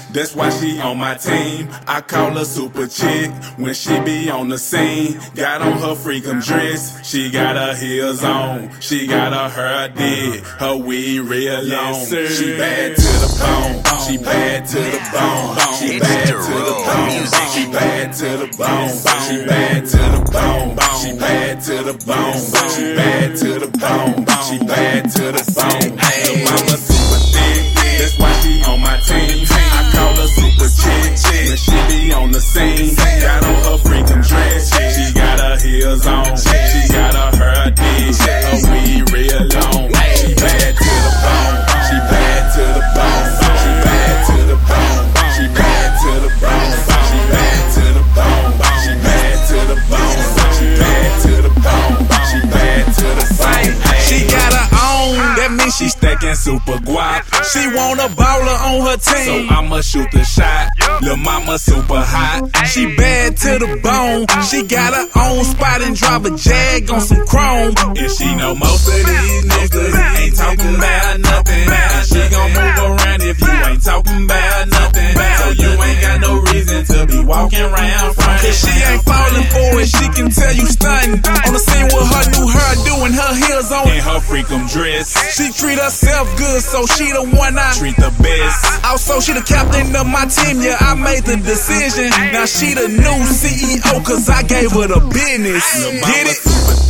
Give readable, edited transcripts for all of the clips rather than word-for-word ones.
That's why she on my team. I call her super chick when she be on the scene. Got on her freakum dress, she got her heels on. She got her hair did, her weed real long. She bad to the bone, she bad to the bone. She bad to the bone, she bad to the bone. She bad to the bone, she bad to the bone. She bad to the bone, she bad to the bone. Her mama super thick, that's why she on my team. I call her super chick when she be on the scene. Got on her freakum dress, she got her heels on. She got her hair did, her weed real long. She bad to the bone, she bad to the bone. She bad to the bone, she bad to the bone. She bad to the bone, she bad to the bone. She bad to the bone, she bad to the bone. She got her own, that means she stacking super guap. She want a baller on her team, so I'ma shoot the shot. Lil' mama super hot, she bad to the bone. She got her own spot and drive a Jag on some chrome. And she know most of these niggas ain't talking about nothing. And she gon' move around if you ain't talking about nothing. So you ain't got no reason to be walking around front. Cause she ain't falling for it, she can tell you stunning. On the scene with her new hair doing her heels on and her freakum dress. She treat herself good, so she the one I treat the best. Also, she the captain of my team, yeah, I made the decision. Now she the new CEO, cause I gave her the business. Get it?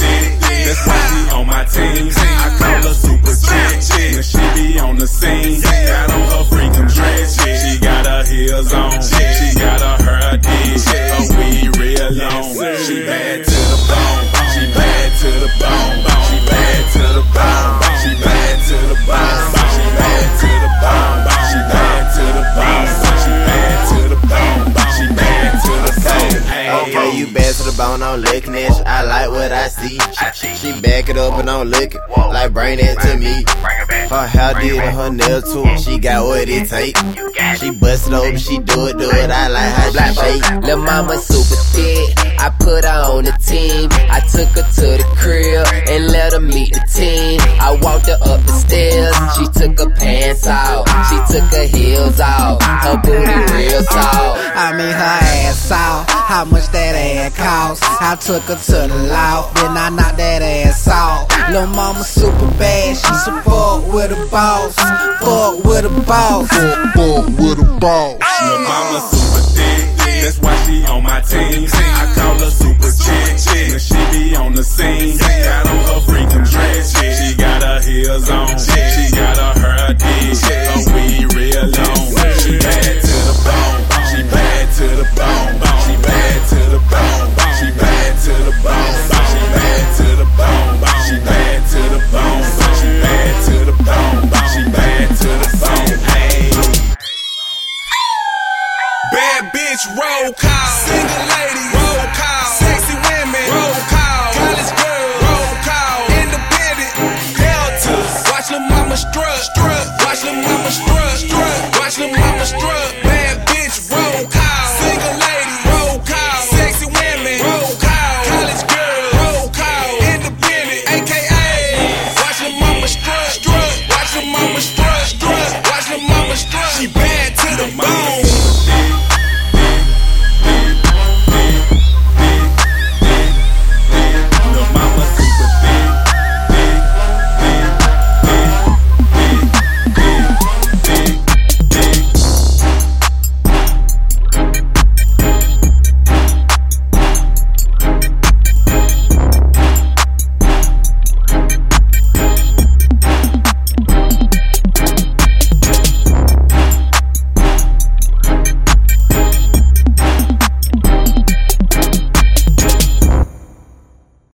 That's why she on my team. I call her super chick when she be on the scene. Got on her freakum dress, she got her heels on. She got her hair did, her weed real long. She bad to the bone, she bad to the bone. She bad to the bone, she bad to the bone. She bad to the bone, she bad to the bone. She bad to the bone, she bad to the bone. Okay, you bad to the bone, I'm looking at you. I like what I see. She back it up and I'm looking, like bring that to me. Her hair did and her nails too, she got what it take. She bust it open, she do it, I like how she shake. Lil' mama super thick, I put her on the team. I took her to the crib and let her meet the team. I walked her up the stairs, she took her pants off. She took her heels off, her booty real soft. I mean her ass off, how much that ass cost. I took her to the loft, then I knocked that ass off. Lil' mama super bad, she support with a boss. Fuck with a boss. Fuck with a boss. Lil' mama super thick, that's why she on my team. I call her super chick when she be on the scene. Got on her freakum dress,